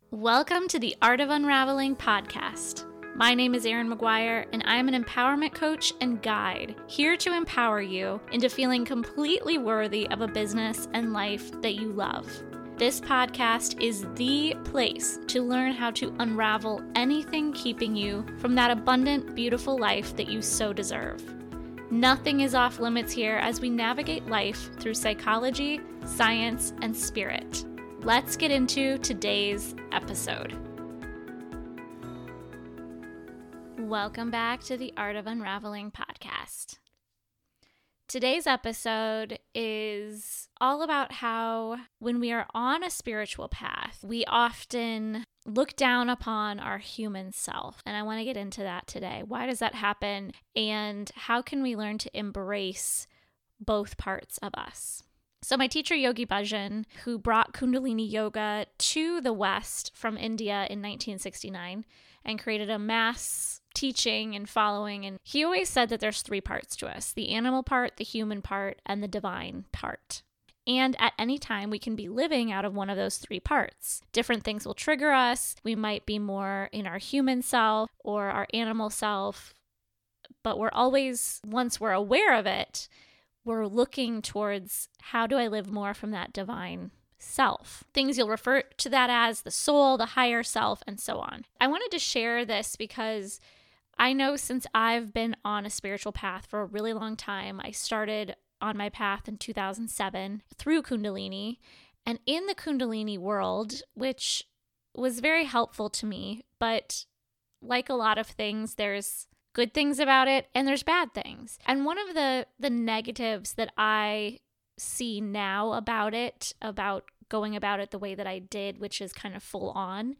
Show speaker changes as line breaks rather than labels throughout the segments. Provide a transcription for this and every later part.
Welcome to the Art of Unraveling podcast. My name is Erin McGuire, and I'm an empowerment coach and guide here to empower you into feeling completely worthy of a business and life that you love. This podcast is the place to learn how to unravel anything keeping you from that abundant, beautiful life that you so deserve. Nothing is off limits here as we navigate life through psychology, science, and spirit. Let's get into today's episode. Welcome back to the Art of Unraveling podcast. Today's episode is all about how when we are on a spiritual path, we often look down upon our human self. And I want to get into that today. Why does that happen? And how can we learn to embrace both parts of us? So my teacher, Yogi Bhajan, who brought Kundalini Yoga to the West from India in 1969 and created a mass teaching and following, and he always said that there's three parts to us: the animal part, the human part, and the divine part. And at any time, we can be living out of one of those three parts. Different things will trigger us. We might be more in our human self or our animal self, but we're always, once we're aware of it, we're looking towards how do I live more from that divine self. Things you'll refer to that as the soul, the higher self, and so on. I wanted to share this because I know since I've been on a spiritual path for a really long time, I started on my path in 2007 through Kundalini, and in the Kundalini world, which was very helpful to me, but like a lot of things, there's good things about it and there's bad things. And one of the negatives that I see now about it, about going about it the way that I did, which is kind of full on,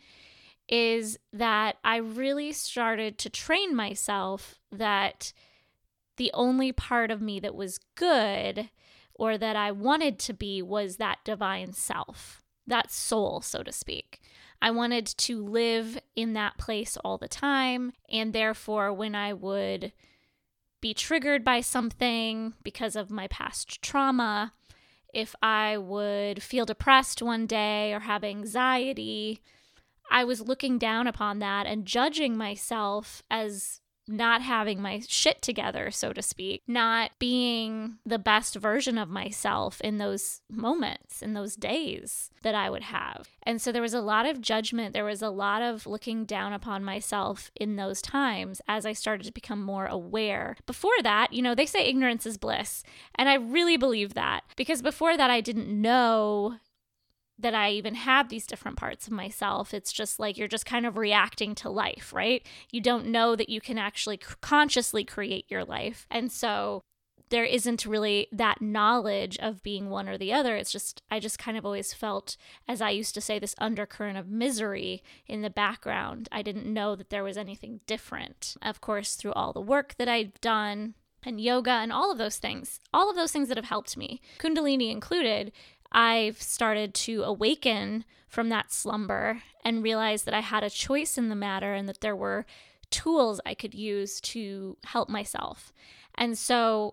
is that I really started to train myself that the only part of me that was good or that I wanted to be was that divine self, that soul, so to speak. I wanted to live in that place all the time, and therefore when I would be triggered by something because of my past trauma, if I would feel depressed one day or have anxiety, I was looking down upon that and judging myself as not having my shit together, so to speak, not being the best version of myself in those moments, in those days that I would have. And so there was a lot of judgment. There was a lot of looking down upon myself in those times as I started to become more aware. Before that, they say ignorance is bliss. And I really believe that because before that, I didn't know that I even have these different parts of myself. It's just like you're just kind of reacting to life, right? You don't know that you can actually consciously create your life. And so there isn't really that knowledge of being one or the other. It's just, I just kind of always felt, as I used to say, this undercurrent of misery in the background. I didn't know that there was anything different. Of course, through all the work that I've done and yoga and all of those things that have helped me, Kundalini included, I've started to awaken from that slumber and realize that I had a choice in the matter and that there were tools I could use to help myself. And so,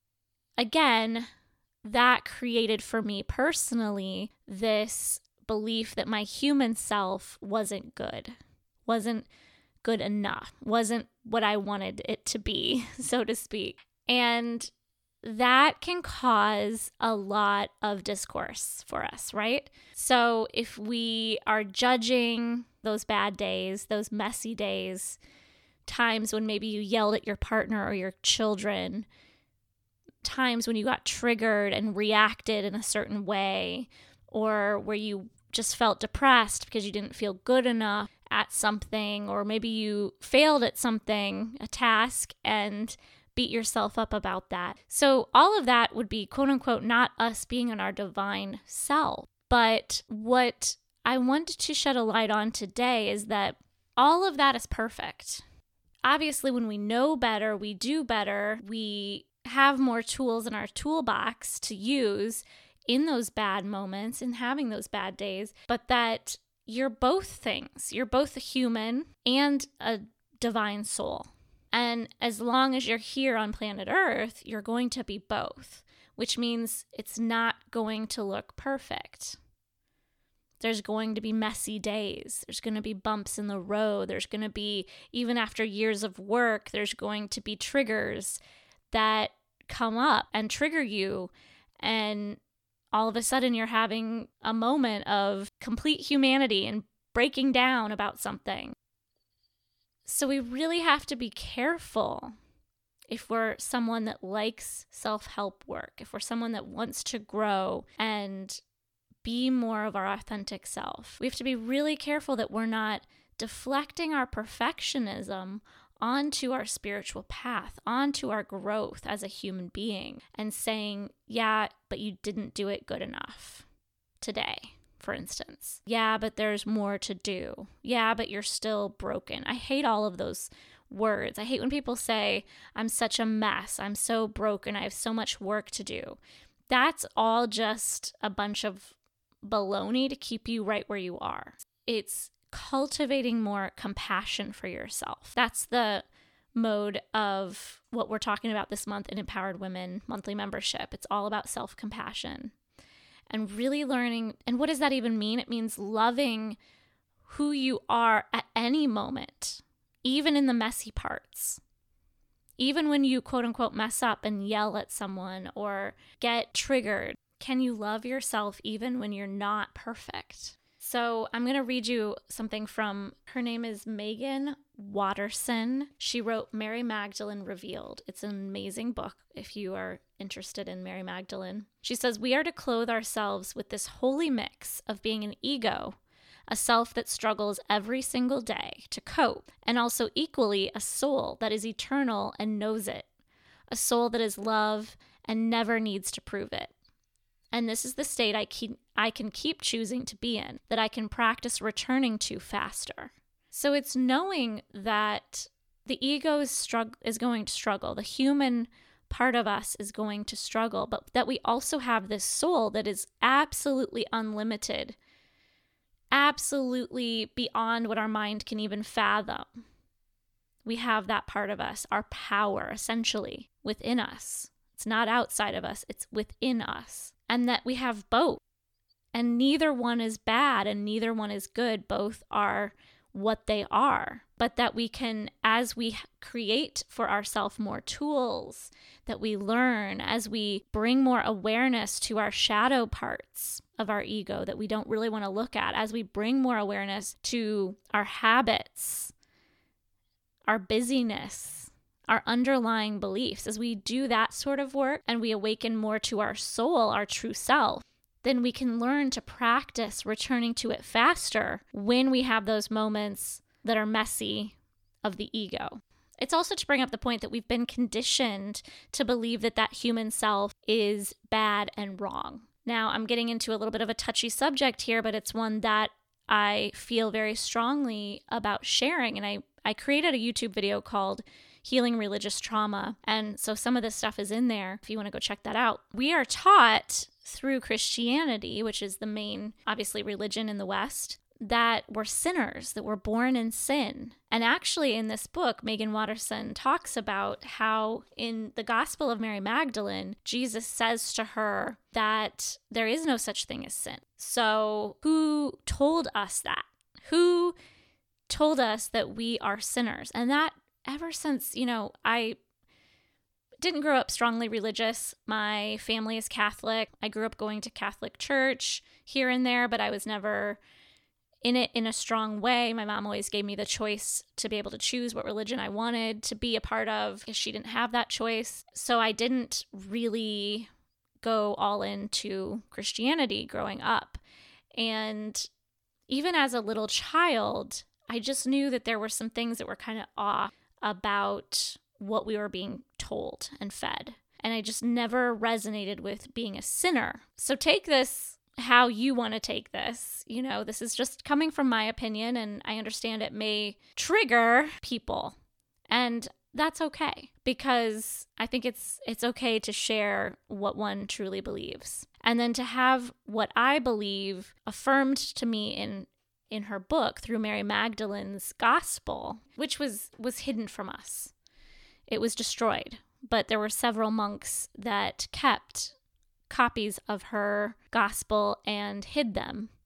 again, that created for me personally this belief that my human self wasn't good enough, wasn't what I wanted it to be, so to speak. And that can cause a lot of discourse for us, right? So if we are judging those bad days, those messy days, times when maybe you yelled at your partner or your children, times when you got triggered and reacted in a certain way, or where you just felt depressed because you didn't feel good enough at something, or maybe you failed at something, a task, and beat yourself up about that. So all of that would be, quote unquote, not us being in our divine self. But what I wanted to shed a light on today is that all of that is perfect. Obviously, when we know better, we do better, we have more tools in our toolbox to use in those bad moments and having those bad days, but that you're both things. You're both a human and a divine soul. And as long as you're here on planet Earth, you're going to be both, which means it's not going to look perfect. There's going to be messy days. There's going to be bumps in the road. There's going to be, even after years of work, there's going to be triggers that come up and trigger you. And all of a sudden you're having a moment of complete humanity and breaking down about something. So we really have to be careful if we're someone that likes self-help work, if we're someone that wants to grow and be more of our authentic self. We have to be really careful that we're not deflecting our perfectionism onto our spiritual path, onto our growth as a human being, and saying, yeah, but you didn't do it good enough today, for instance. Yeah, but there's more to do. Yeah, but you're still broken. I hate all of those words. I hate when people say, I'm such a mess. I'm so broken. I have so much work to do. That's all just a bunch of baloney to keep you right where you are. It's cultivating more compassion for yourself. That's the mode of what we're talking about this month in Empowered Women monthly membership. It's all about self-compassion and really learning. And what does that even mean? It means loving who you are at any moment, even in the messy parts. Even when you quote unquote mess up and yell at someone or get triggered, can you love yourself even when you're not perfect? So I'm going to read you something from, her name is Megan Watterson. She wrote Mary Magdalene Revealed. It's an amazing book if you are interested in Mary Magdalene. She says, we are to clothe ourselves with this holy mix of being an ego, a self that struggles every single day to cope, and also equally a soul that is eternal and knows it, a soul that is love and never needs to prove it. And this is the state I can keep choosing to be in, that I can practice returning to faster. So it's knowing that the ego is going to struggle. The human part of us is going to struggle, but that we also have this soul that is absolutely unlimited, absolutely beyond what our mind can even fathom. We have that part of us, our power, essentially, within us. It's not outside of us, it's within us. And that we have both. And neither one is bad and neither one is good. Both are what they are. But that we can, as we create for ourselves more tools, that we learn, as we bring more awareness to our shadow parts of our ego that we don't really want to look at, as we bring more awareness to our habits, our busyness, our underlying beliefs, as we do that sort of work and we awaken more to our soul, our true self, then we can learn to practice returning to it faster when we have those moments that are messy of the ego. It's also to bring up the point that we've been conditioned to believe that that human self is bad and wrong. Now, I'm getting into a little bit of a touchy subject here, but it's one that I feel very strongly about sharing. And I created a YouTube video called Healing Religious Trauma. And so some of this stuff is in there if you want to go check that out. We are taught through Christianity, which is the main, obviously, religion in the West, that we're sinners, that we're born in sin. And actually in this book, Megan Watterson talks about how in the Gospel of Mary Magdalene, Jesus says to her that there is no such thing as sin. So who told us that? Who told us that we are sinners? And that ever since, I didn't grow up strongly religious. My family is Catholic. I grew up going to Catholic church here and there, but I was never in it in a strong way. My mom always gave me the choice to be able to choose what religion I wanted to be a part of because she didn't have that choice. So I didn't really go all into Christianity growing up. And even as a little child, I just knew that there were some things that were kind of off about what we were being told and fed. And I just never resonated with being a sinner. So take this how you want to take this. This is just coming from my opinion, and I understand it may trigger people. And that's okay, because I think it's okay to share what one truly believes. And then to have what I believe affirmed to me in her book through Mary Magdalene's gospel, which was hidden from us. It was destroyed, but there were several monks that kept copies of her gospel and hid them.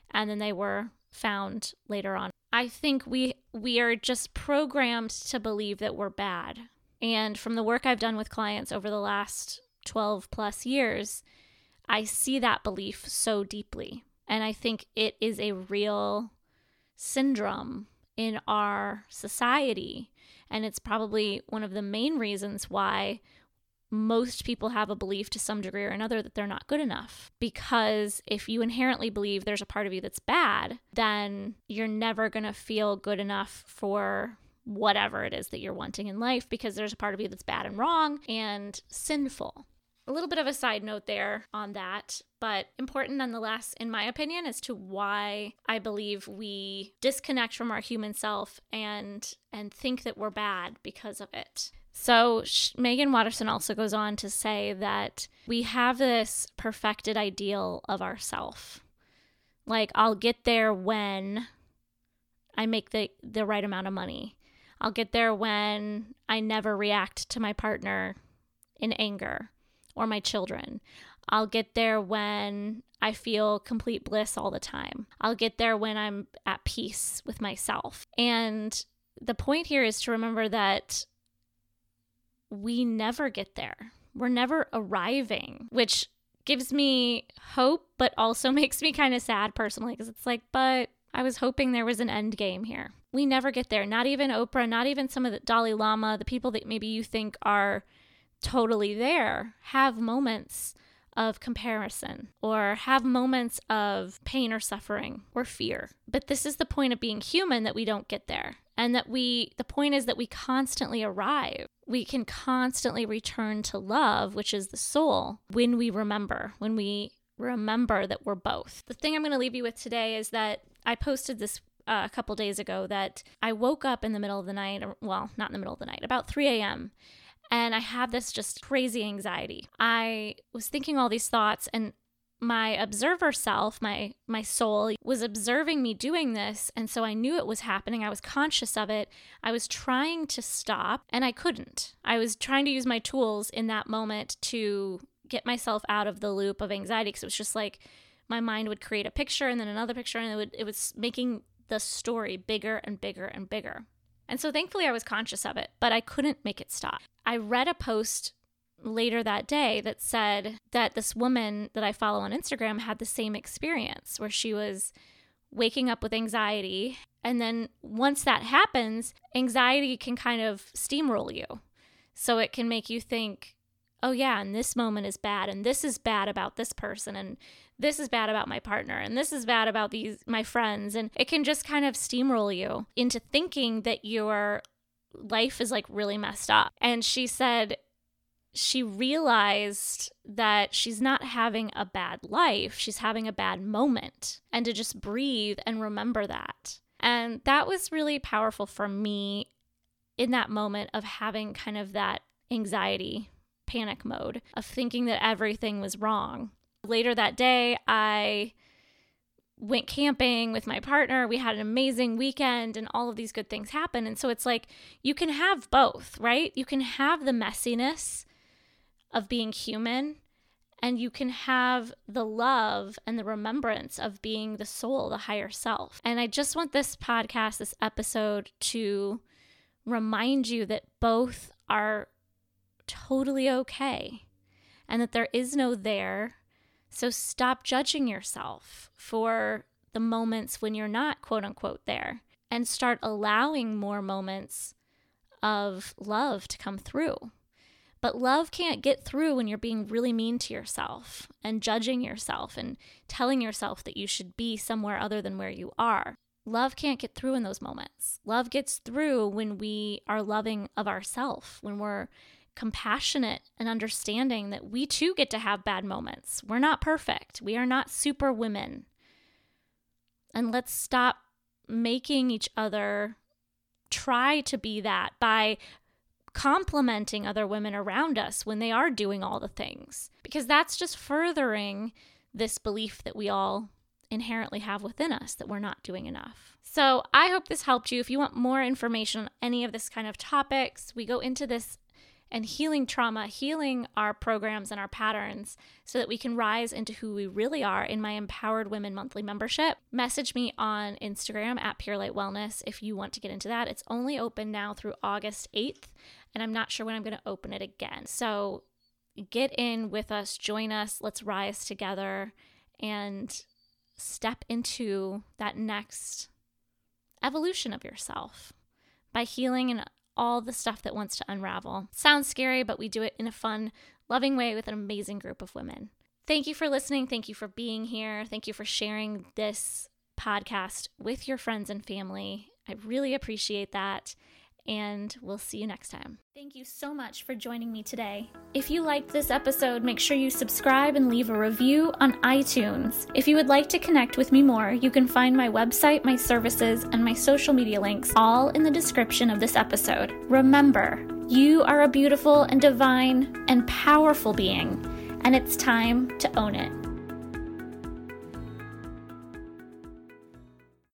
and then they were found later on. I think we are just programmed to believe that we're bad. And from the work I've done with clients over the last 12 plus years, I see that belief so deeply. And I think it is a real syndrome in our society. And it's probably one of the main reasons why most people have a belief to some degree or another that they're not good enough. Because if you inherently believe there's a part of you that's bad, then you're never going to feel good enough for whatever it is that you're wanting in life, because there's a part of you that's bad and wrong and sinful. A little bit of a side note there on that, but important nonetheless, in my opinion, as to why I believe we disconnect from our human self and think that we're bad because of it. So Megan Watterson also goes on to say that we have this perfected ideal of ourself. Like, I'll get there when I make the right amount of money. I'll get there when I never react to my partner in anger or my children. I'll get there when I feel complete bliss all the time. I'll get there when I'm at peace with myself. And the point here is to remember that we never get there. We're never arriving, which gives me hope, but also makes me kind of sad personally, because it's like, but I was hoping there was an end game here. We never get there. Not even Oprah, not even some of the Dalai Lama, the people that maybe you think are totally there, have moments of comparison or have moments of pain or suffering or fear. But this is the point of being human, that we don't get there. And that the point is that we constantly arrive. We can constantly return to love, which is the soul, when we remember that we're both. The thing I'm going to leave you with today is that I posted this a couple days ago, that I woke up in the middle of the night, well, not in the middle of the night, about 3 a.m., and I had this just crazy anxiety. I was thinking all these thoughts, and my observer self, my soul, was observing me doing this, and so I knew it was happening. I was conscious of it. I was trying to stop, and I couldn't. I was trying to use my tools in that moment to get myself out of the loop of anxiety, because it was just like my mind would create a picture and then another picture, and it was making the story bigger and bigger and bigger. And so thankfully I was conscious of it, but I couldn't make it stop. I read a post later that day that said that this woman that I follow on Instagram had the same experience, where she was waking up with anxiety. And then once that happens, anxiety can kind of steamroll you. So it can make you think, oh yeah, and this moment is bad, and this is bad about this person, and this is bad about my partner, and this is bad about my friends. And it can just kind of steamroll you into thinking that your life is like really messed up. And she said she realized that she's not having a bad life, she's having a bad moment, and to just breathe and remember that. And that was really powerful for me in that moment of having kind of that anxiety panic mode of thinking that everything was wrong. Later that day, I went camping with my partner. We had an amazing weekend, and all of these good things happened. And so it's like, you can have both, right? You can have the messiness of being human, and you can have the love and the remembrance of being the soul, the higher self. And I just want this podcast, this episode, to remind you that both are totally okay, and that there is no there. So stop judging yourself for the moments when you're not quote unquote there, and start allowing more moments of love to come through. But love can't get through when you're being really mean to yourself and judging yourself and telling yourself that you should be somewhere other than where you are. Love can't get through in those moments. Love gets through when we are loving of ourselves, when we're compassionate and understanding that we too get to have bad moments. We're not perfect. We are not super women. And let's stop making each other try to be that by complimenting other women around us when they are doing all the things, because that's just furthering this belief that we all inherently have within us, that we're not doing enough. So I hope this helped you. If you want more information on any of this kind of topics, we go into this and healing trauma, healing our programs and our patterns so that we can rise into who we really are in my Empowered Women Monthly membership. Message me on Instagram at Pure Light Wellness if you want to get into that. It's only open now through August 8th, and I'm not sure when I'm going to open it again. So get in with us, join us, let's rise together and step into that next evolution of yourself by healing and all the stuff that wants to unravel. Sounds scary, but we do it in a fun, loving way with an amazing group of women. Thank you for listening. Thank you for being here. Thank you for sharing this podcast with your friends and family. I really appreciate that. And we'll see you next time. Thank you so much for joining me today. If you liked this episode, make sure you subscribe and leave a review on iTunes. If you would like to connect with me more, you can find my website, my services, and my social media links all in the description of this episode. Remember, you are a beautiful and divine and powerful being, and it's time to own it.